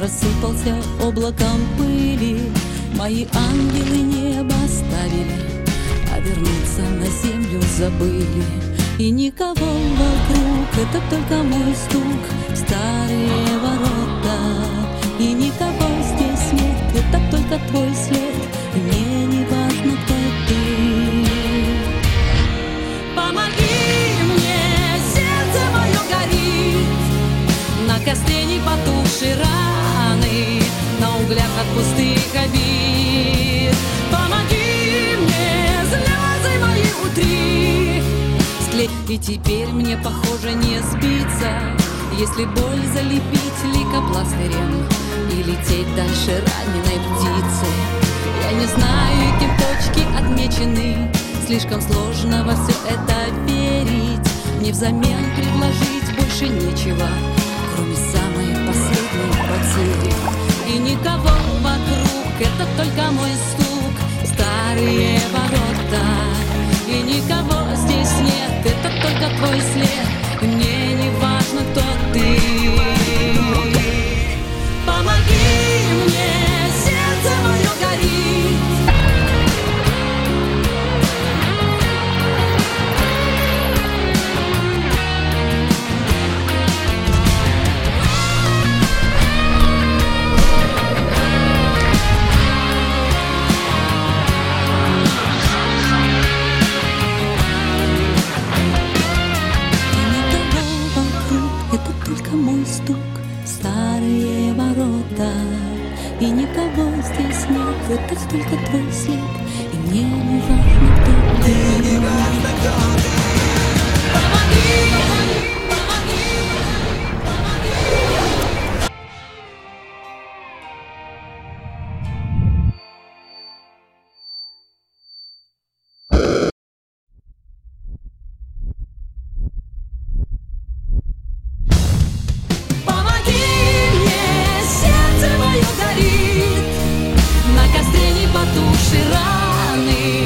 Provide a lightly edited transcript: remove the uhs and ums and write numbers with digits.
рассыпался облаком пыли. Мои ангелы небо оставили, а вернуться на землю забыли. И никого вокруг, это только мой стук, старые ворота. И никого здесь нет, это только твой след, и мне не важно, кто ты. Помоги мне, сердце мое горит, на костре не потухшие раны, на углях от пустых обид. Помоги мне, слезы мои утри, и теперь мне, похоже, не сбиться, если боль залепить лейкопластырем и лететь дальше раненой птицей. Я не знаю, кем точки отмечены, слишком сложно во все это верить. Мне взамен предложить больше нечего, кроме самой последней потери. И никого вокруг, это только мой стук, старые ворота. И никого здесь нет, это только твой след, и мне не важно, кто ты. Помоги мне, сердце мое горит. Мой стук, старые ворота. И никого здесь нет, это только твой след, и мне не важно, кто ты. Помоги! Потухшие раны,